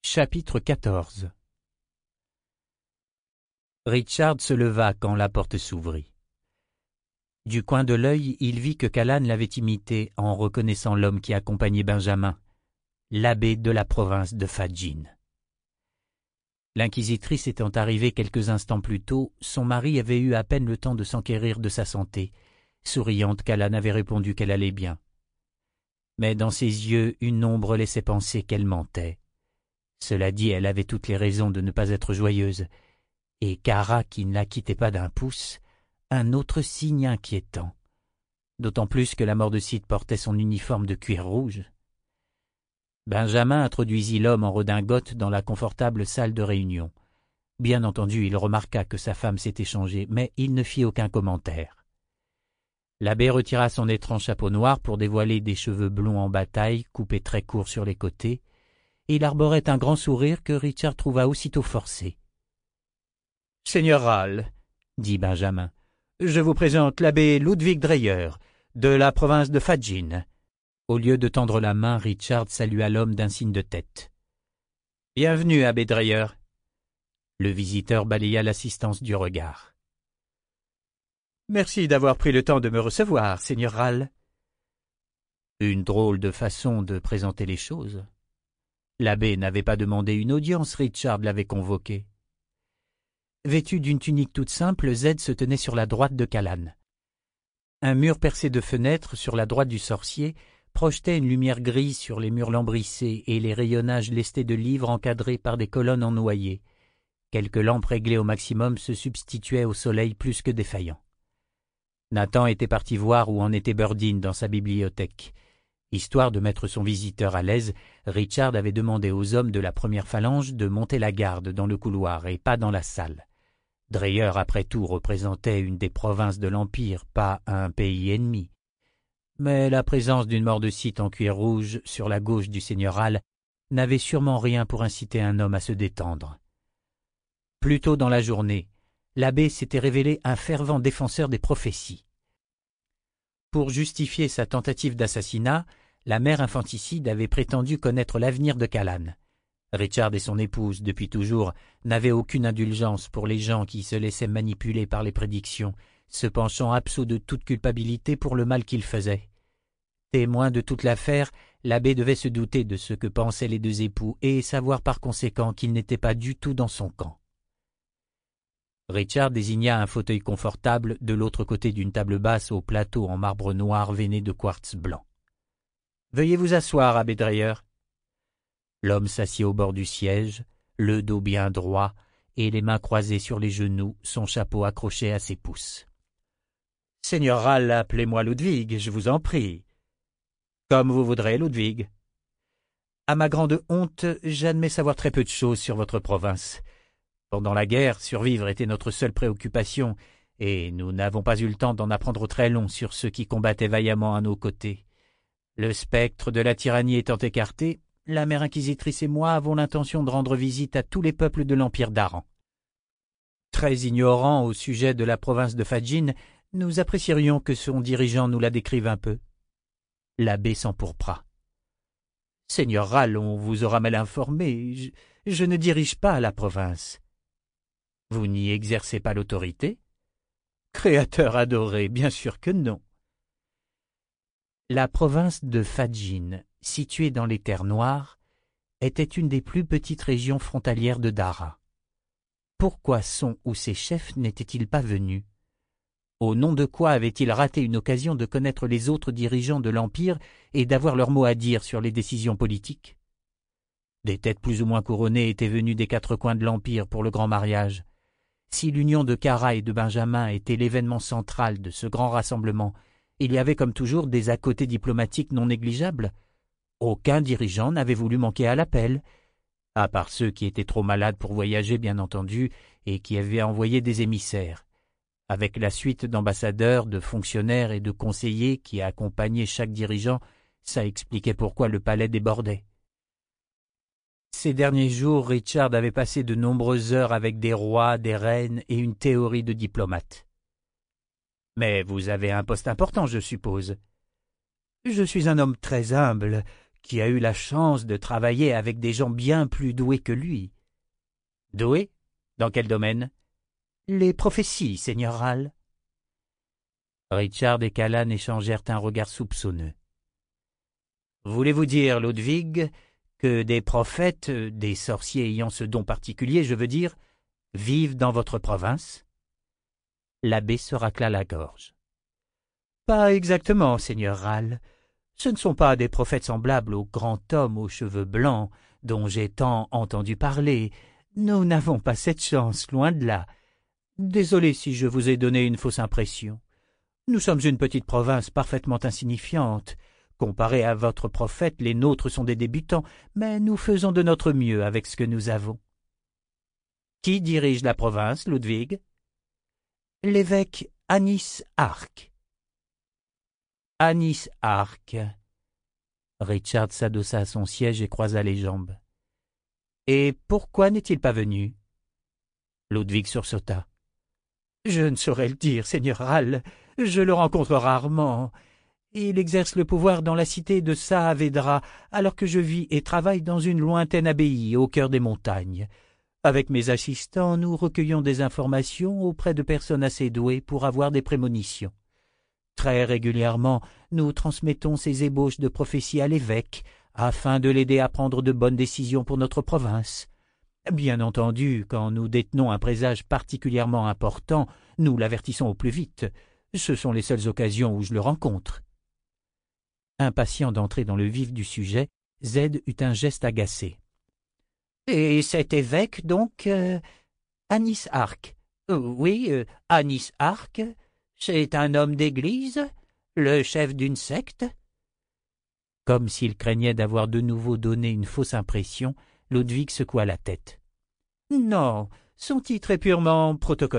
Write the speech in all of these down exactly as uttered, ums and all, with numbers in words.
Chapitre quatorze. Richard se leva quand la porte s'ouvrit. Du coin de l'œil, il vit que Callan l'avait imité en reconnaissant l'homme qui accompagnait Benjamin, l'abbé de la province de Fadjin. L'inquisitrice étant arrivée quelques instants plus tôt, son mari avait eu à peine le temps de s'enquérir de sa santé. Souriante, Callan avait répondu qu'elle allait bien. Mais dans ses yeux, une ombre laissait penser qu'elle mentait. Cela dit, elle avait toutes les raisons de ne pas être joyeuse, et Kara, qui ne la quittait pas d'un pouce, un autre signe inquiétant, d'autant plus que la mort de Sid portait son uniforme de cuir rouge. Benjamin introduisit l'homme en redingote dans la confortable salle de réunion. Bien entendu, il remarqua que sa femme s'était changée, mais il ne fit aucun commentaire. L'abbé retira son étrange chapeau noir pour dévoiler des cheveux blonds en bataille, coupés très courts sur les côtés, et il arborait un grand sourire que Richard trouva aussitôt forcé. « Seigneur Rall, » dit Benjamin, « je vous présente l'abbé Ludwig Dreyer, de la province de Fadjin. » Au lieu de tendre la main, Richard salua l'homme d'un signe de tête. « Bienvenue, abbé Dreyer. » Le visiteur balaya l'assistance du regard. « Merci d'avoir pris le temps de me recevoir, seigneur Rall. » Une drôle de façon de présenter les choses. L'abbé n'avait pas demandé une audience, Richard l'avait convoqué. Vêtu d'une tunique toute simple, Z se tenait sur la droite de Callan. Un mur percé de fenêtres sur la droite du sorcier projetait une lumière grise sur les murs lambrissés et les rayonnages lestés de livres encadrés par des colonnes en noyer. Quelques lampes réglées au maximum se substituaient au soleil plus que défaillant. Nathan était parti voir où en était Burdine dans sa bibliothèque. Histoire de mettre son visiteur à l'aise, Richard avait demandé aux hommes de la première phalange de monter la garde dans le couloir et pas dans la salle. Dreyer, après tout, représentait une des provinces de l'Empire, pas un pays ennemi. Mais la présence d'une mort-de-cite en cuir rouge sur la gauche du seigneur Rall n'avait sûrement rien pour inciter un homme à se détendre. Plus tôt dans la journée, l'abbé s'était révélé un fervent défenseur des prophéties. Pour justifier sa tentative d'assassinat, la mère infanticide avait prétendu connaître l'avenir de Callan. Richard et son épouse, depuis toujours, n'avaient aucune indulgence pour les gens qui se laissaient manipuler par les prédictions, se penchant absous de toute culpabilité pour le mal qu'ils faisaient. Témoin de toute l'affaire, l'abbé devait se douter de ce que pensaient les deux époux et savoir par conséquent qu'il n'était pas du tout dans son camp. Richard désigna un fauteuil confortable de l'autre côté d'une table basse au plateau en marbre noir veiné de quartz blanc. « Veuillez vous asseoir, abbé Dreyer. » L'homme s'assit au bord du siège, le dos bien droit et les mains croisées sur les genoux, son chapeau accroché à ses pouces. « Seigneur Rall, appelez-moi Ludwig, je vous en prie. »« Comme vous voudrez, Ludwig. »« À ma grande honte, j'admets savoir très peu de choses sur votre province. Pendant la guerre, survivre était notre seule préoccupation, et nous n'avons pas eu le temps d'en apprendre très long sur ceux qui combattaient vaillamment à nos côtés. Le spectre de la tyrannie étant écarté, la mère inquisitrice et moi avons l'intention de rendre visite à tous les peuples de l'Empire d'Aran. Très ignorants au sujet de la province de Fadjin, nous apprécierions que son dirigeant nous la décrive un peu. » L'abbé s'empourpra. « Seigneur Rall, on vous aura mal informé, je, je ne dirige pas la province. »« Vous n'y exercez pas l'autorité ?»« Créateur adoré, bien sûr que non. » La province de Fadjin, située dans les terres noires, était une des plus petites régions frontalières de Dara. Pourquoi son ou ses chefs n'étaient-ils pas venus? Au nom de quoi avaient-ils raté une occasion de connaître les autres dirigeants de l'Empire et d'avoir leur mot à dire sur les décisions politiques? Des têtes plus ou moins couronnées étaient venues des quatre coins de l'Empire pour le grand mariage. Si l'union de Kara et de Benjamin était l'événement central de ce grand rassemblement, il y avait comme toujours des à-côtés diplomatiques non négligeables. Aucun dirigeant n'avait voulu manquer à l'appel, à part ceux qui étaient trop malades pour voyager, bien entendu, et qui avaient envoyé des émissaires. Avec la suite d'ambassadeurs, de fonctionnaires et de conseillers qui accompagnaient chaque dirigeant, ça expliquait pourquoi le palais débordait. Ces derniers jours, Richard avait passé de nombreuses heures avec des rois, des reines et une théorie de diplomate. « Mais vous avez un poste important, je suppose. »« Je suis un homme très humble, qui a eu la chance de travailler avec des gens bien plus doués que lui. »« Doués? Dans quel domaine ?»« Les prophéties, Seigneur Râle. » Richard et Callan échangèrent un regard soupçonneux. « Voulez-vous dire, Ludwig, que des prophètes, des sorciers ayant ce don particulier, je veux dire, vivent dans votre province ?» L'abbé se racla la gorge. « Pas exactement, Seigneur Râle. Ce ne sont pas des prophètes semblables au grand homme aux cheveux blancs dont j'ai tant entendu parler. Nous n'avons pas cette chance, loin de là. Désolé si je vous ai donné une fausse impression. Nous sommes une petite province parfaitement insignifiante. Comparés à votre prophète, les nôtres sont des débutants, mais nous faisons de notre mieux avec ce que nous avons. » « Qui dirige la province, Ludwig ?»« L'évêque Anis Arc. »« Anis Arc. » Richard s'adossa à son siège et croisa les jambes. « Et pourquoi n'est-il pas venu ?» Ludwig sursauta. « Je ne saurais le dire, Seigneur Râle. Je le rencontre rarement. Il exerce le pouvoir dans la cité de Saavedra, alors que je vis et travaille dans une lointaine abbaye au cœur des montagnes. Avec mes assistants, nous recueillons des informations auprès de personnes assez douées pour avoir des prémonitions. Très régulièrement, nous transmettons ces ébauches de prophéties à l'évêque, afin de l'aider à prendre de bonnes décisions pour notre province. Bien entendu, quand nous détenons un présage particulièrement important, nous l'avertissons au plus vite. Ce sont les seules occasions où je le rencontre. » Impatient d'entrer dans le vif du sujet, Z eut un geste agacé. « Et cet évêque, donc, euh, Anis Arc. Euh, oui, euh, Anis Arc, c'est un homme d'église, le chef d'une secte ?» Comme s'il craignait d'avoir de nouveau donné une fausse impression, Ludwig secoua la tête. « Non, son titre est purement protocolaire. »«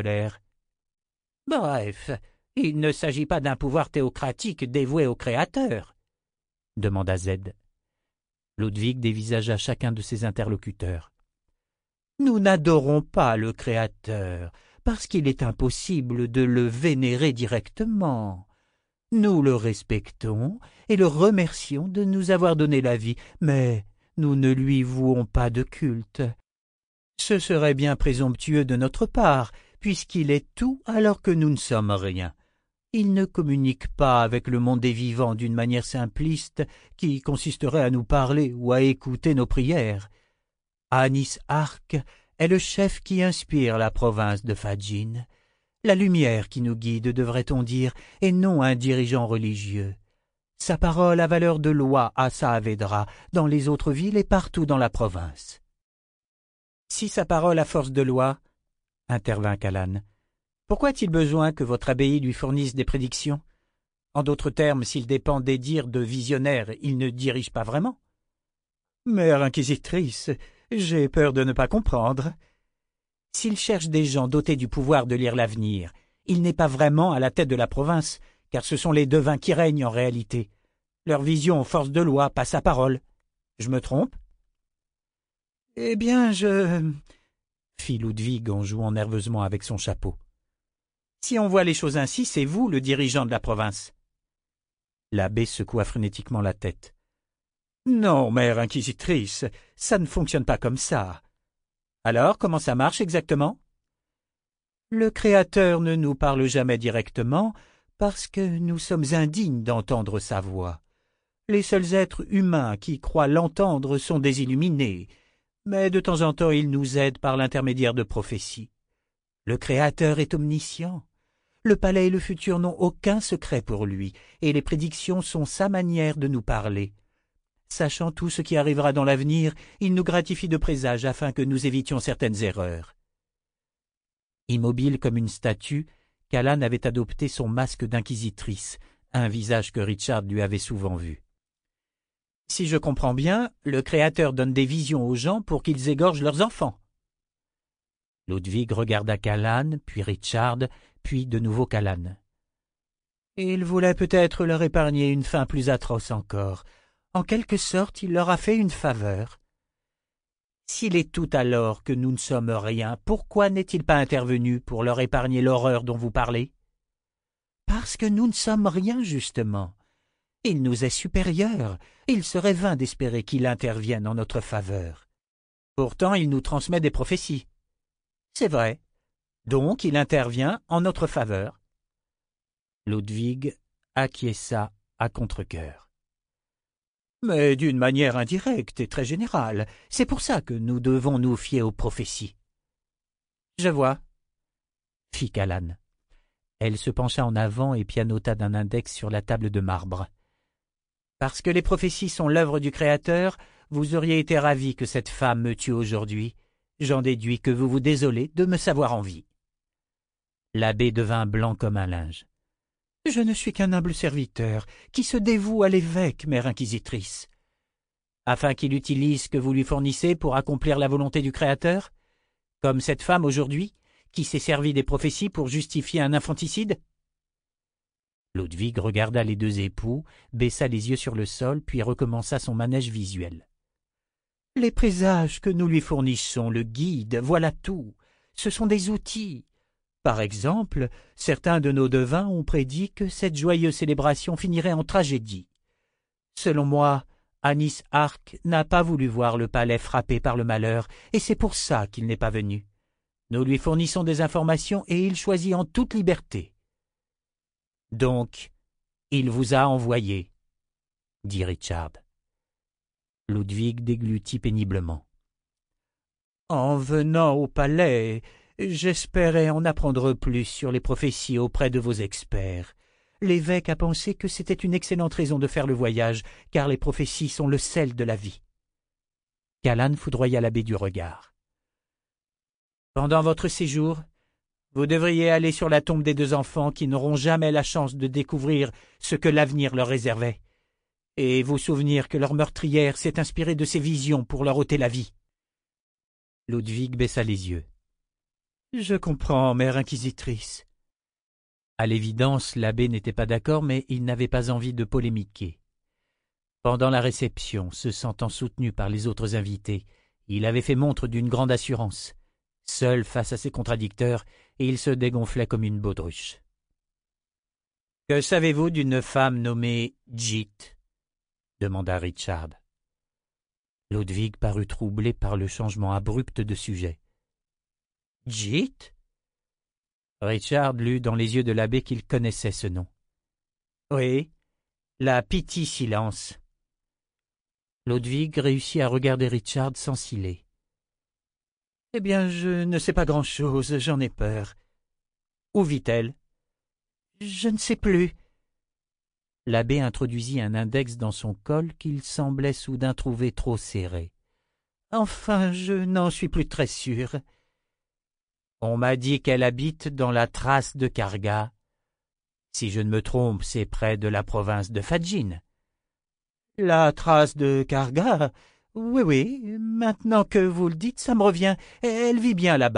Bref, il ne s'agit pas d'un pouvoir théocratique dévoué au Créateur ?» demanda Z. Ludwig dévisagea chacun de ses interlocuteurs. « Nous n'adorons pas le Créateur, parce qu'il est impossible de le vénérer directement. Nous le respectons et le remercions de nous avoir donné la vie, mais nous ne lui vouons pas de culte. Ce serait bien présomptueux de notre part, puisqu'il est tout alors que nous ne sommes rien. Il ne communique pas avec le monde des vivants d'une manière simpliste qui consisterait à nous parler ou à écouter nos prières. Anis Arc est le chef qui inspire la province de Fadjin. La lumière qui nous guide, devrait-on dire, et non un dirigeant religieux. Sa parole a valeur de loi à Saavedra, dans les autres villes et partout dans la province. »« Si sa parole a force de loi, » intervint Callan, « pourquoi a-t-il besoin que votre abbaye lui fournisse des prédictions? En d'autres termes, s'il dépend des dires de visionnaires, il ne dirige pas vraiment. »« Mère inquisitrice, j'ai peur de ne pas comprendre. S'il cherche des gens dotés du pouvoir de lire l'avenir, il n'est pas vraiment à la tête de la province, car ce sont les devins qui règnent en réalité. Leur vision, force de loi, passe à parole. Je me trompe? »« Eh bien, je... » fit Ludwig en jouant nerveusement avec son chapeau. « Si on voit les choses ainsi, c'est vous le dirigeant de la province. » L'abbé secoua frénétiquement la tête. « Non, mère inquisitrice, ça ne fonctionne pas comme ça. » « Alors, comment ça marche exactement ? » « Le Créateur ne nous parle jamais directement parce que nous sommes indignes d'entendre sa voix. Les seuls êtres humains qui croient l'entendre sont des illuminés, mais de temps en temps il nous aide par l'intermédiaire de prophéties. Le Créateur est omniscient. Le palais et le futur n'ont aucun secret pour lui, et les prédictions sont sa manière de nous parler. Sachant tout ce qui arrivera dans l'avenir, il nous gratifie de présages afin que nous évitions certaines erreurs. » Immobile comme une statue, Callan avait adopté son masque d'inquisitrice, un visage que Richard lui avait souvent vu. « Si je comprends bien, le Créateur donne des visions aux gens pour qu'ils égorgent leurs enfants. » Ludwig regarda Callan, puis Richard, puis de nouveau Callan. « Il voulait peut-être leur épargner une fin plus atroce encore. En quelque sorte, il leur a fait une faveur. S'il est tout alors que nous ne sommes rien, pourquoi n'est-il pas intervenu pour leur épargner l'horreur dont vous parlez? Parce que nous ne sommes rien, justement. Il nous est supérieur. Il serait vain d'espérer qu'il intervienne en notre faveur. Pourtant, il nous transmet des prophéties. C'est vrai. Donc, il intervient en notre faveur. Ludwig acquiesça à contre-cœur. Mais d'une manière indirecte et très générale. C'est pour ça que nous devons nous fier aux prophéties. Je vois, fit Callan. Elle se pencha en avant et pianota d'un index sur la table de marbre. Parce que les prophéties sont l'œuvre du Créateur, vous auriez été ravi que cette femme me tue aujourd'hui. J'en déduis que vous vous désolez de me savoir en vie. L'abbé devint blanc comme un linge. Je ne suis qu'un humble serviteur qui se dévoue à l'évêque, mère inquisitrice. Afin qu'il utilise ce que vous lui fournissez pour accomplir la volonté du Créateur, comme cette femme aujourd'hui, qui s'est servie des prophéties pour justifier un infanticide? Ludwig regarda les deux époux, baissa les yeux sur le sol, puis recommença son manège visuel. Les présages que nous lui fournissons le guident, voilà tout. Ce sont des outils. Par exemple, certains de nos devins ont prédit que cette joyeuse célébration finirait en tragédie. Selon moi, Anis Arc n'a pas voulu voir le palais frappé par le malheur, et c'est pour ça qu'il n'est pas venu. Nous lui fournissons des informations et il choisit en toute liberté. Donc, il vous a envoyé, dit Richard. Ludwig déglutit péniblement. En venant au palais, j'espérais en apprendre plus sur les prophéties auprès de vos experts. L'évêque a pensé que c'était une excellente raison de faire le voyage, car les prophéties sont le sel de la vie. Callan foudroya l'abbé du regard. Pendant votre séjour, vous devriez aller sur la tombe des deux enfants qui n'auront jamais la chance de découvrir ce que l'avenir leur réservait, et vous souvenir que leur meurtrière s'est inspirée de ces visions pour leur ôter la vie. Ludwig baissa les yeux. Je comprends, mère inquisitrice. À l'évidence, l'abbé n'était pas d'accord, mais il n'avait pas envie de polémiquer. Pendant la réception, se sentant soutenu par les autres invités, il avait fait montre d'une grande assurance. Seul face à ses contradicteurs, il se dégonflait comme une baudruche. « Que savez-vous d'une femme nommée Jit ?» demanda Richard. Ludwig parut troublé par le changement abrupt de sujet. « Jit ?» Richard lut dans les yeux de l'abbé qu'il connaissait ce nom. « Oui, la Piti Silence. » Ludwig réussit à regarder Richard sans ciller. « Eh bien, je ne sais pas grand-chose, j'en ai peur. »« Où vit-elle ?»« Je ne sais plus. » L'abbé introduisit un index dans son col qu'il semblait soudain trouver trop serré. « Enfin, je n'en suis plus très sûr. »« On m'a dit qu'elle habite dans la trace de Karga. Si je ne me trompe, c'est près de la province de Fadjin. »« La trace de Karga ? Oui, oui, maintenant que vous le dites, ça me revient. Elle vit bien là-bas. »«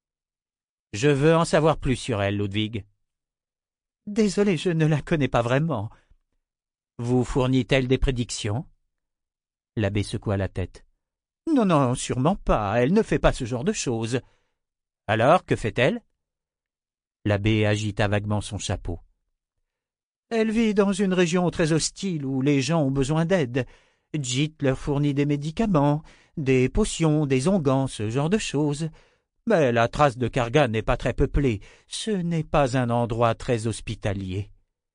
Je veux en savoir plus sur elle, Ludwig. »« Désolé, je ne la connais pas vraiment. »« Vous fournit-elle des prédictions ?» L'abbé secoua la tête. « Non, non, sûrement pas. Elle ne fait pas ce genre de choses. »« Alors, que fait-elle ?» L'abbé agita vaguement son chapeau. « Elle vit dans une région très hostile où les gens ont besoin d'aide. Jit leur fournit des médicaments, des potions, des onguents, ce genre de choses. Mais la trace de Karga n'est pas très peuplée. Ce n'est pas un endroit très hospitalier. »«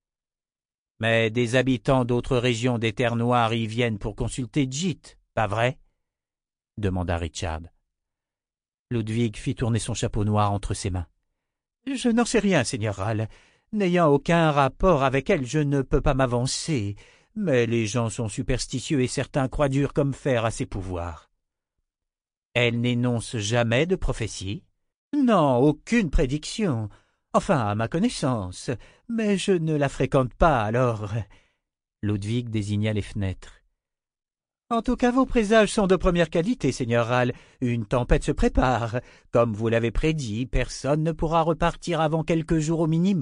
Mais des habitants d'autres régions des Terres Noires y viennent pour consulter Jit, pas vrai ?» demanda Richard. Ludwig fit tourner son chapeau noir entre ses mains. « Je n'en sais rien, Seigneur Ral. N'ayant aucun rapport avec elle, je ne peux pas m'avancer. Mais les gens sont superstitieux et certains croient dur comme fer à ses pouvoirs. »« Elle n'énonce jamais de prophétie ?»« Non, aucune prédiction. Enfin, à ma connaissance. Mais je ne la fréquente pas, alors... » Ludwig désigna les fenêtres. « En tout cas, vos présages sont de première qualité, Seigneur Ral. Une tempête se prépare. Comme vous l'avez prédit, personne ne pourra repartir avant quelques jours au minimum. »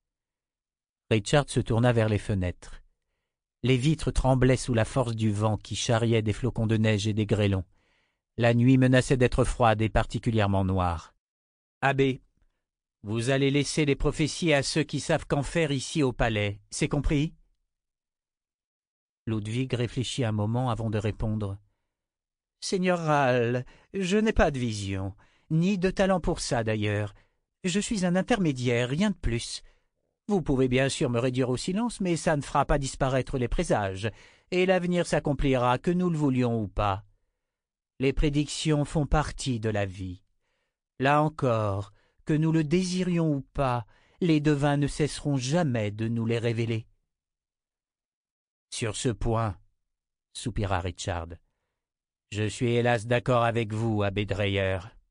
Richard se tourna vers les fenêtres. Les vitres tremblaient sous la force du vent qui charriait des flocons de neige et des grêlons. La nuit menaçait d'être froide et particulièrement noire. « Abbé, vous allez laisser les prophéties à ceux qui savent qu'en faire ici au palais, c'est compris ?» Ludwig réfléchit un moment avant de répondre. « Seigneur Ral, je n'ai pas de vision, ni de talent pour ça d'ailleurs. Je suis un intermédiaire, rien de plus. Vous pouvez bien sûr me réduire au silence, mais ça ne fera pas disparaître les présages, et l'avenir s'accomplira que nous le voulions ou pas. Les prédictions font partie de la vie. Là encore, que nous le désirions ou pas, les devins ne cesseront jamais de nous les révéler. » Sur ce point, soupira Richard, je suis hélas d'accord avec vous, abbé Dreyer.